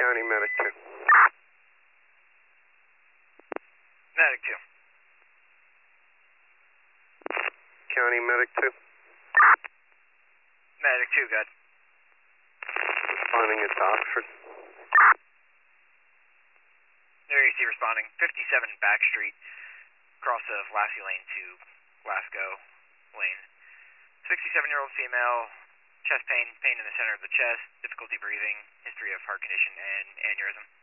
County Medic 2. Medic 2. County Medic 2. Medic 2, good. Responding at Oxford. There you see responding. 57 Back Street, cross of Lassie Lane to Glasgow Lane. 67-year-old female, chest pain, pain in the center of the chest, difficulty breathing, history of heart condition and aneurysm.